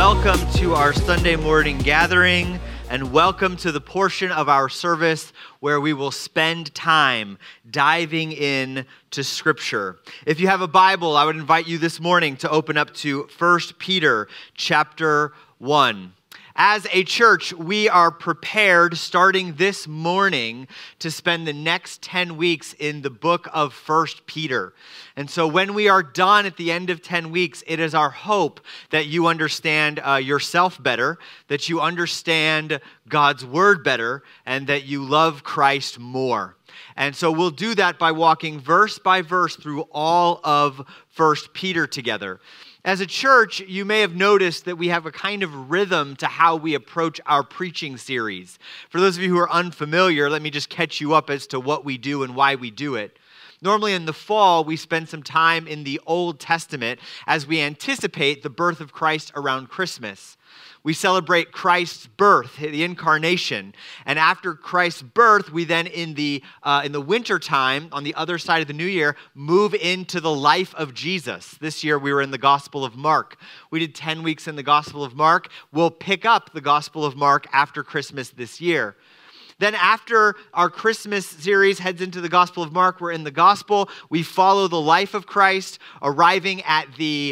welcome to our Sunday morning gathering, and welcome to the portion of our service where we will spend time diving in to Scripture. If you have a Bible, I would invite you this morning to open up to 1 Peter chapter 1. As a church, we are prepared starting this morning to spend the next 10 weeks in the book of 1 Peter. And so when we are done at the end of 10 weeks, it is our hope that you understand yourself better, that you understand God's word better, and that you love Christ more. And so we'll do that by walking verse by verse through all of 1 Peter together. As a church, you may have noticed that we have a kind of rhythm to how we approach our preaching series. For those of you who are unfamiliar, let me just catch you up as to what we do and why we do it. Normally in the fall, we spend some time in the Old Testament as we anticipate the birth of Christ around Christmas. We celebrate Christ's birth, the incarnation, and after Christ's birth, we then in the winter time, on the other side of the new year, move into the life of Jesus. This year we were in the Gospel of Mark. We did 10 weeks in the Gospel of Mark. We'll pick up the Gospel of Mark after Christmas this year. Then after our Christmas series heads into the Gospel of Mark, we're in the Gospel. We follow the life of Christ, arriving at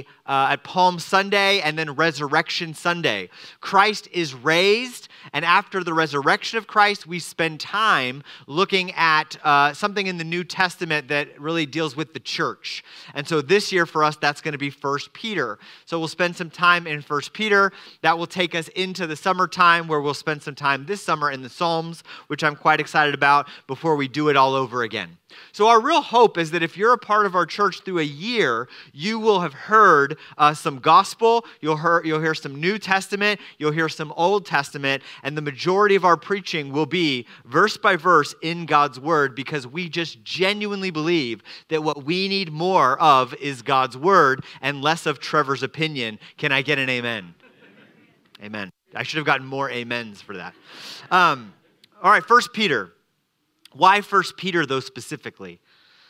Palm Sunday and then Resurrection Sunday. Christ is raised, and after the resurrection of Christ, we spend time looking at something in the New Testament that really deals with the church. And so this year for us, that's going to be 1 Peter. So we'll spend some time in 1 Peter. That will take us into the summertime, where we'll spend some time this summer in the Psalms, which I'm quite excited about, before we do it all over again. So our real hope is that if you're a part of our church through a year, you will have heard some gospel, you'll hear some New Testament, you'll hear some Old Testament, and the majority of our preaching will be verse by verse in God's Word, because we just genuinely believe that what we need more of is God's Word and less of Trevor's opinion. Can I get an amen? Amen. I should have gotten more amens for that. All right, 1 Peter. Why 1 Peter, though, specifically?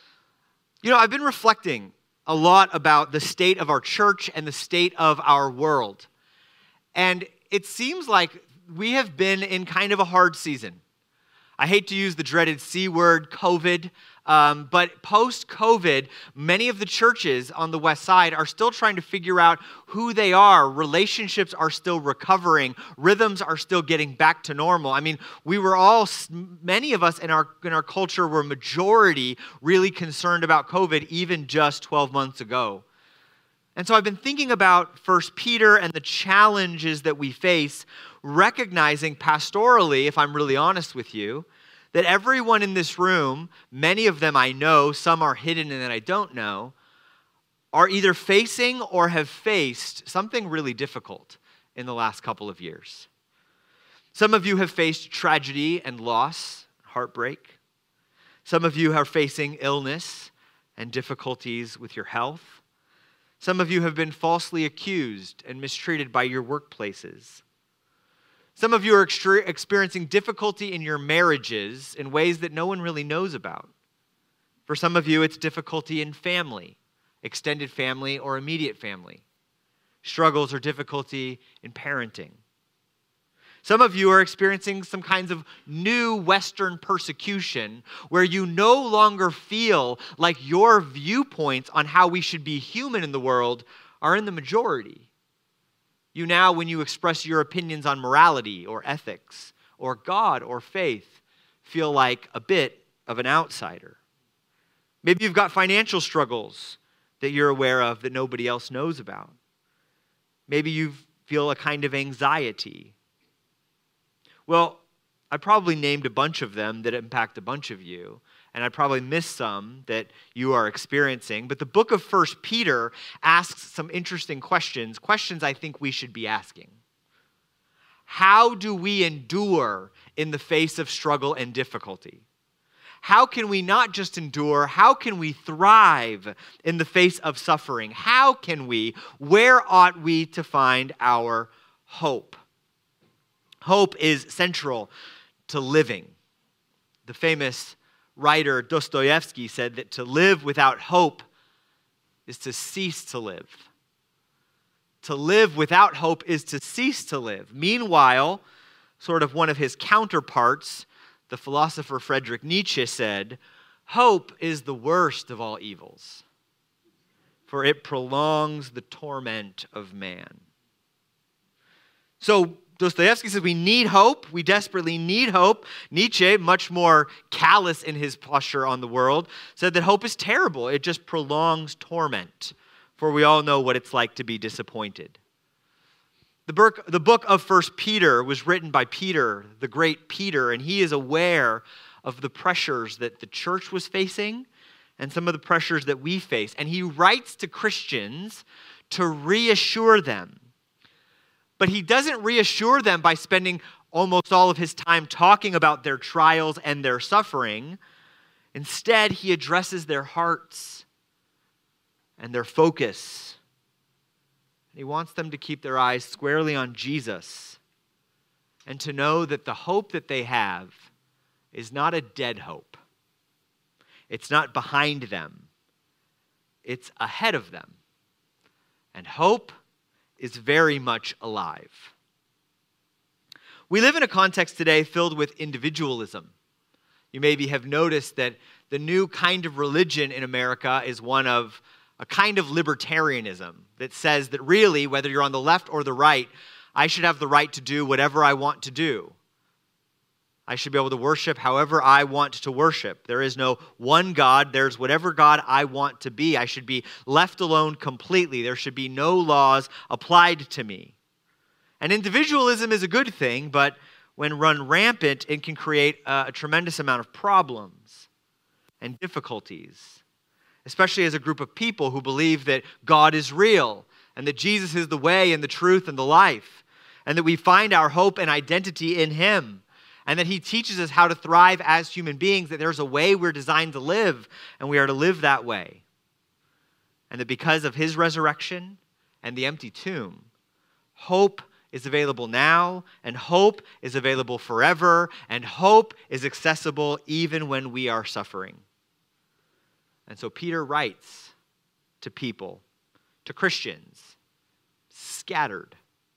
You know, I've been reflecting a lot about the state of our church and the state of our world. And it seems like we have been in kind of a hard season. I hate to use the dreaded C word, COVID, but post-COVID, many of the churches on the west side are still trying to figure out who they are. Relationships are still recovering. Rhythms are still getting back to normal. I mean, many of us in our culture were majority really concerned about COVID even just 12 months ago. And so I've been thinking about 1 Peter and the challenges that we face, recognizing pastorally, if I'm really honest with you, that everyone in this room, many of them I know, some are hidden and that I don't know, are either facing or have faced something really difficult in the last couple of years. Some of you have faced tragedy and loss, heartbreak. Some of you are facing illness and difficulties with your health. Some of you have been falsely accused and mistreated by your workplaces. Some of you are experiencing difficulty in your marriages in ways that no one really knows about. For some of you, it's difficulty in family, extended family or immediate family. Struggles or difficulty in parenting. Some of you are experiencing some kinds of new Western persecution where you no longer feel like your viewpoints on how we should be human in the world are in the majority. You now, when you express your opinions on morality or ethics or God or faith, feel like a bit of an outsider. Maybe you've got financial struggles that you're aware of that nobody else knows about. Maybe you feel a kind of anxiety. Well, I probably named a bunch of them that impact a bunch of you, and I probably missed some that you are experiencing. But the book of 1 Peter asks some interesting questions I think we should be asking. How do we endure in the face of struggle and difficulty? How can we not just endure? How can we thrive in the face of suffering? Where ought we to find our hope? Hope is central to living. The famous writer Dostoevsky said that to live without hope is to cease to live. To live without hope is to cease to live. Meanwhile, sort of one of his counterparts, the philosopher Friedrich Nietzsche, said, hope is the worst of all evils, for it prolongs the torment of man. So Dostoevsky says we need hope. We desperately need hope. Nietzsche, much more callous in his posture on the world, said that hope is terrible. It just prolongs torment, for we all know what it's like to be disappointed. The book of 1 Peter was written by Peter, the great Peter, and he is aware of the pressures that the church was facing and some of the pressures that we face. And he writes to Christians to reassure them. But he doesn't reassure them by spending almost all of his time talking about their trials and their suffering. Instead, he addresses their hearts and their focus. He wants them to keep their eyes squarely on Jesus and to know that the hope that they have is not a dead hope. It's not behind them. It's ahead of them. And hope is very much alive. We live in a context today filled with individualism. You maybe have noticed that the new kind of religion in America is one of a kind of libertarianism that says that really, whether you're on the left or the right, I should have the right to do whatever I want to do. I should be able to worship however I want to worship. There is no one God. There's whatever God I want to be. I should be left alone completely. There should be no laws applied to me. And individualism is a good thing, but when run rampant, it can create a tremendous amount of problems and difficulties, especially as a group of people who believe that God is real and that Jesus is the way and the truth and the life, and that we find our hope and identity in Him, and that He teaches us how to thrive as human beings, that there's a way we're designed to live, and we are to live that way. And that because of His resurrection and the empty tomb, hope is available now, and hope is available forever, and hope is accessible even when we are suffering. And so Peter writes to people, to Christians, scattered,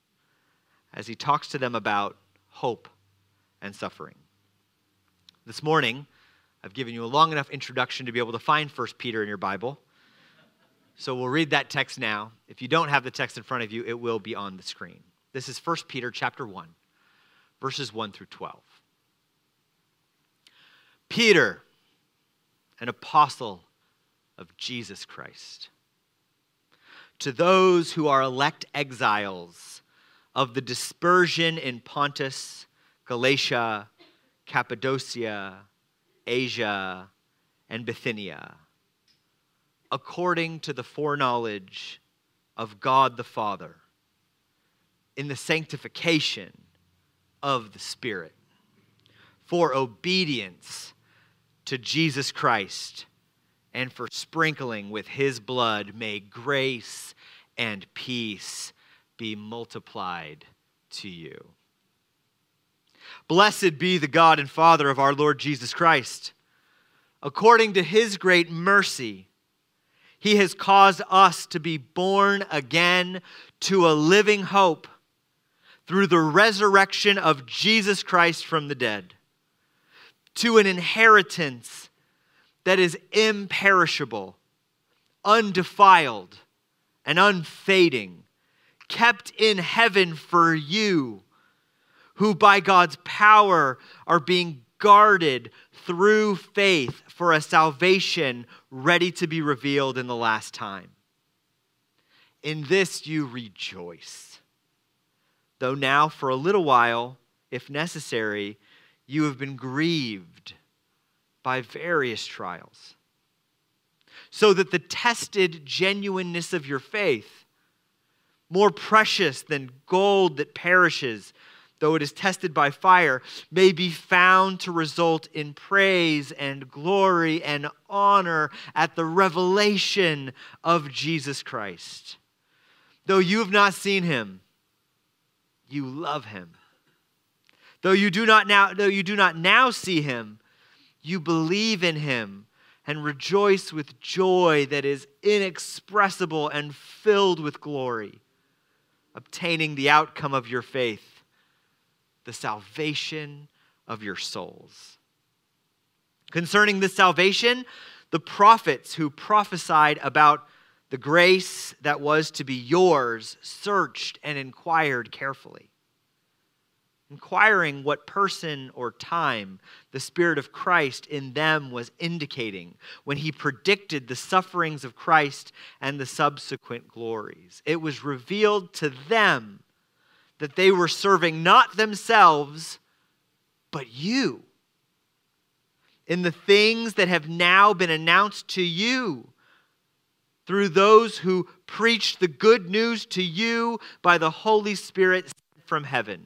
as he talks to them about hope and suffering. This morning, I've given you a long enough introduction to be able to find 1 Peter in your Bible. So we'll read that text now. If you don't have the text in front of you, it will be on the screen. This is 1 Peter chapter 1, verses 1 through 12. Peter, an apostle of Jesus Christ, to those who are elect exiles of the dispersion in Pontus, Galatia, Cappadocia, Asia, and Bithynia, according to the foreknowledge of God the Father, in the sanctification of the Spirit, for obedience to Jesus Christ, and for sprinkling with His blood, may grace and peace be multiplied to you. Blessed be the God and Father of our Lord Jesus Christ. According to His great mercy, He has caused us to be born again to a living hope through the resurrection of Jesus Christ from the dead, to an inheritance that is imperishable, undefiled, and unfading, kept in heaven for you, who by God's power are being guarded through faith for a salvation ready to be revealed in the last time. In this you rejoice, though now for a little while, if necessary, you have been grieved by various trials, so that the tested genuineness of your faith, more precious than gold that perishes, though it is tested by fire, may be found to result in praise and glory and honor at the revelation of Jesus Christ. Though you have not seen Him, you love Him. Though you do not now see Him, you believe in Him and rejoice with joy that is inexpressible and filled with glory, obtaining the outcome of your faith, the salvation of your souls. Concerning this salvation, the prophets who prophesied about the grace that was to be yours searched and inquired carefully, inquiring what person or time the Spirit of Christ in them was indicating when he predicted the sufferings of Christ and the subsequent glories. It was revealed to them that they were serving not themselves, but you, in the things that have now been announced to you through those who preached the good news to you by the Holy Spirit sent from heaven.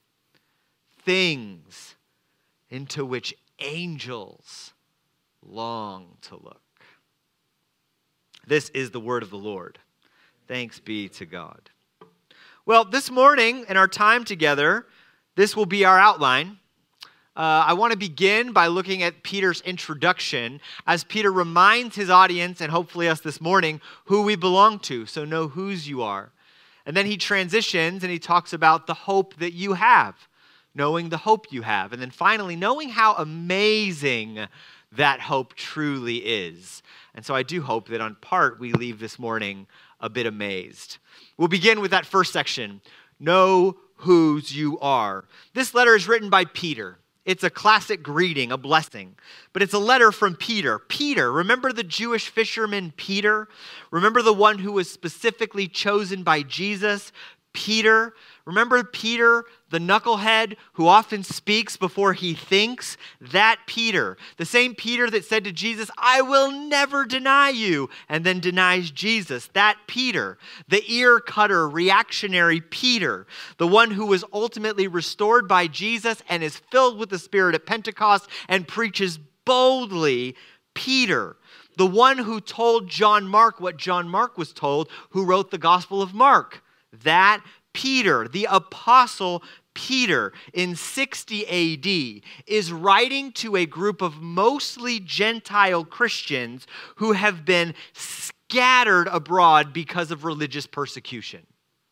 Things into which angels long to look. This is the word of the Lord. Thanks be to God. Well, this morning in our time together, this will be our outline. I want to begin by looking at Peter's introduction as Peter reminds his audience, and hopefully us this morning, who we belong to, so know whose you are. And then he transitions and he talks about the hope that you have, knowing the hope you have. And then finally, knowing how amazing that hope truly is. And so I do hope that on part we leave this morning a bit amazed. We'll begin with that first section, know whose you are. This letter is written by Peter. It's a classic greeting, a blessing, but it's a letter from Peter. Peter, remember the Jewish fisherman Peter? Remember the one who was specifically chosen by Jesus? Peter. Remember Peter, the knucklehead who often speaks before he thinks? That Peter, the same Peter that said to Jesus, I will never deny you, and then denies Jesus. That Peter, the ear cutter, reactionary Peter, the one who was ultimately restored by Jesus and is filled with the Spirit at Pentecost and preaches boldly. Peter, the one who told John Mark what John Mark was told, who wrote the Gospel of Mark. That Peter, the apostle Peter, in 60 AD, is writing to a group of mostly Gentile Christians who have been scattered abroad because of religious persecution.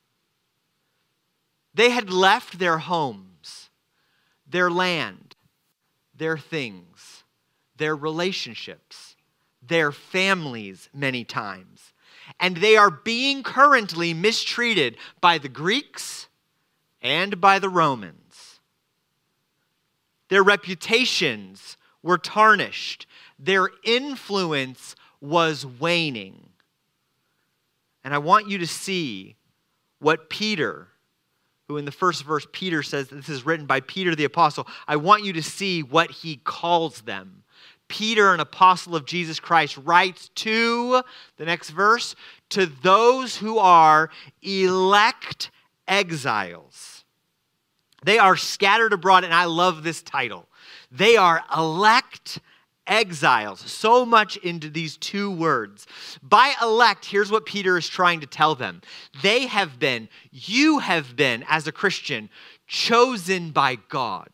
They had left their homes, their land, their things, their relationships, their families many times. And they are being currently mistreated by the Greeks and by the Romans. Their reputations were tarnished. Their influence was waning. And I want you to see what Peter, who in the first verse Peter says, this is written by Peter the apostle, I want you to see what he calls them. Peter, an apostle of Jesus Christ, writes to, the next verse, to those who are elect exiles. They are scattered abroad, and I love this title. They are elect exiles. So much into these two words. By elect, here's what Peter is trying to tell them. They have been, you have been, as a Christian, chosen by God.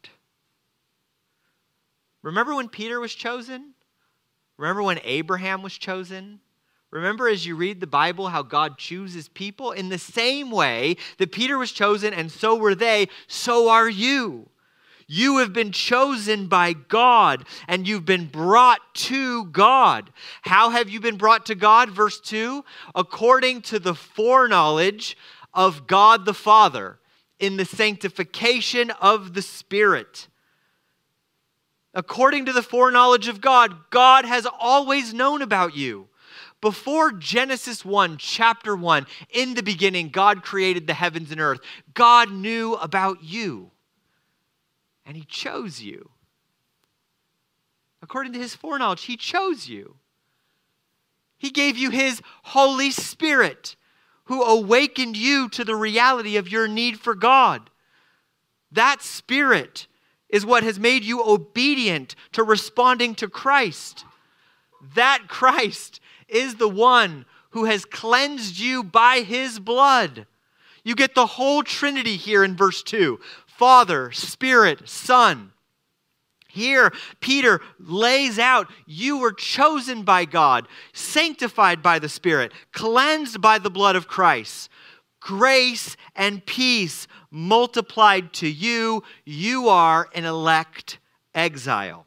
Remember when Peter was chosen? Remember when Abraham was chosen? Remember as you read the Bible how God chooses people? In the same way that Peter was chosen and so were they, so are you. You have been chosen by God and you've been brought to God. How have you been brought to God? Verse 2, according to the foreknowledge of God the Father in the sanctification of the Spirit. According to the foreknowledge of God, God has always known about you. Before Genesis 1, chapter 1, in the beginning, God created the heavens and earth. God knew about you, and he chose you. According to his foreknowledge, he chose you. He gave you his Holy Spirit, who awakened you to the reality of your need for God. That Spirit is what has made you obedient to responding to Christ. That Christ is the one who has cleansed you by his blood. You get the whole Trinity here in verse 2. Father, Spirit, Son. Here, Peter lays out, you were chosen by God, sanctified by the Spirit, cleansed by the blood of Christ, grace and peace multiplied to you. You are an elect exile.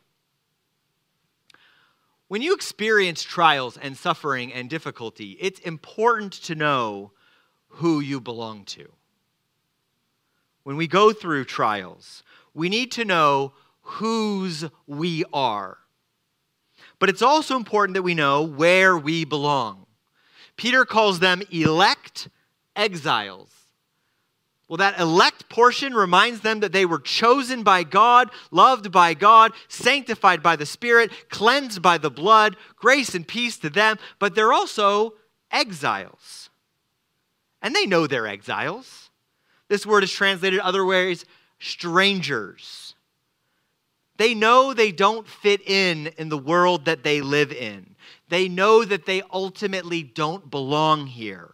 When you experience trials and suffering and difficulty, it's important to know who you belong to. When we go through trials, we need to know whose we are. But it's also important that we know where we belong. Peter calls them elect exiles. Well, that elect portion reminds them that they were chosen by God, loved by God, sanctified by the Spirit, cleansed by the blood, grace and peace to them, but they're also exiles. And they know they're exiles. This word is translated other ways, strangers. They know they don't fit in the world that they live in. They know that they ultimately don't belong here.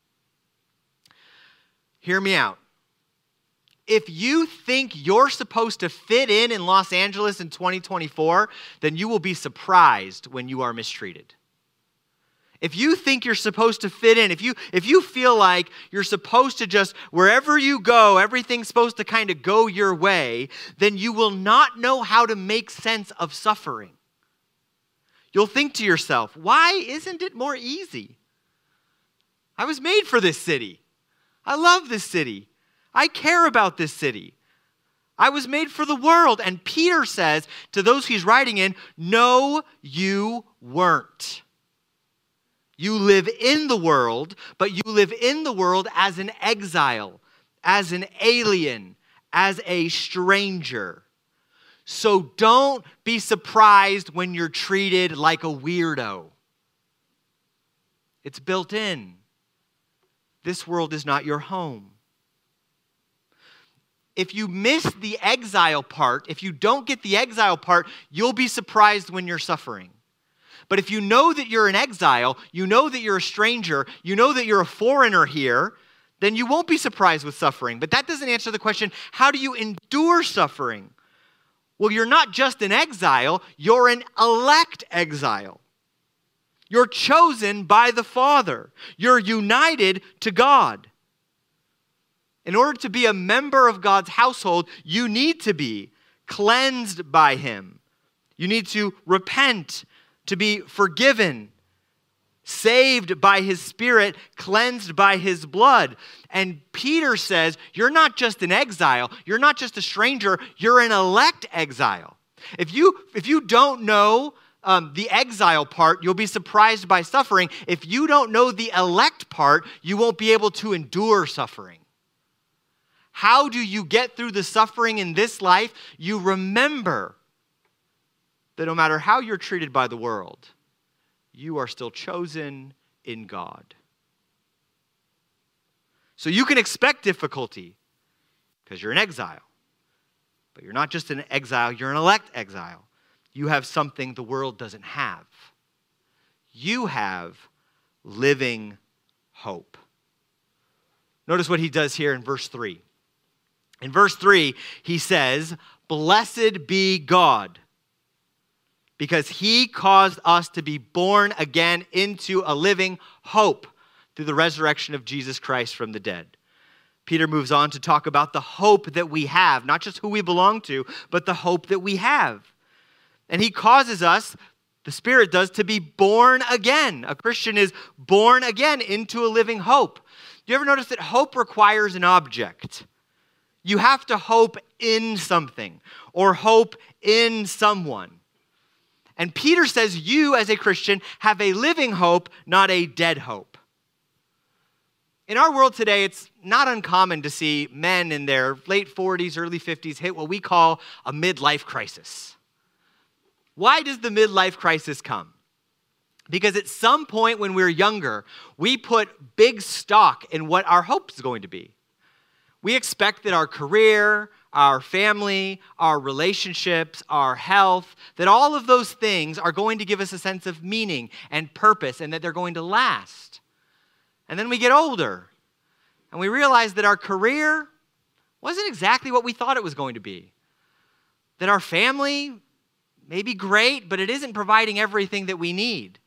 Hear me out. If you think you're supposed to fit in Los Angeles in 2024, then you will be surprised when you are mistreated. If you think you're supposed to fit in, if you feel like you're supposed to just, wherever you go, everything's supposed to kind of go your way, then you will not know how to make sense of suffering. You'll think to yourself, why isn't it more easy? I was made for this city. I love this city. I care about this city. I was made for the world. And Peter says to those he's writing in, no, you weren't. You live in the world, but you live in the world as an exile, as an alien, as a stranger. So don't be surprised when you're treated like a weirdo. It's built in. This world is not your home. If you miss the exile part, if you don't get the exile part, you'll be surprised when you're suffering. But if you know that you're an exile, you know that you're a stranger, you know that you're a foreigner here, then you won't be surprised with suffering. But that doesn't answer the question, how do you endure suffering? Well, you're not just an exile, you're an elect exile. You're chosen by the Father. You're united to God. In order to be a member of God's household, you need to be cleansed by Him. You need to repent, to be forgiven, saved by His Spirit, cleansed by His blood. And Peter says, you're not just an exile, you're not just a stranger, you're an elect exile. If you don't know the exile part, you'll be surprised by suffering. If you don't know the elect part, you won't be able to endure suffering. How do you get through the suffering in this life? You remember that no matter how you're treated by the world, you are still chosen in God. So you can expect difficulty because you're an exile. But you're not just an exile, you're an elect exile. You have something the world doesn't have. You have living hope. Notice what he does here in verse 3. In verse 3, he says, "Blessed be God, because He caused us to be born again into a living hope through the resurrection of Jesus Christ from the dead." Peter moves on to talk about the hope that we have, not just who we belong to, but the hope that we have. And He causes us, the Spirit does, to be born again. A Christian is born again into a living hope. Do you ever notice that hope requires an object? You have to hope in something or hope in someone. And Peter says you, as a Christian, have a living hope, not a dead hope. In our world today, it's not uncommon to see men in their late 40s, early 50s hit what we call a midlife crisis. Why does the midlife crisis come? Because at some point when we're younger, we put big stock in what our hope is going to be. We expect that our career, our family, our relationships, our health, that all of those things are going to give us a sense of meaning and purpose and that they're going to last. And then we get older and we realize that our career wasn't exactly what we thought it was going to be. That our family may be great, but it isn't providing everything that we need.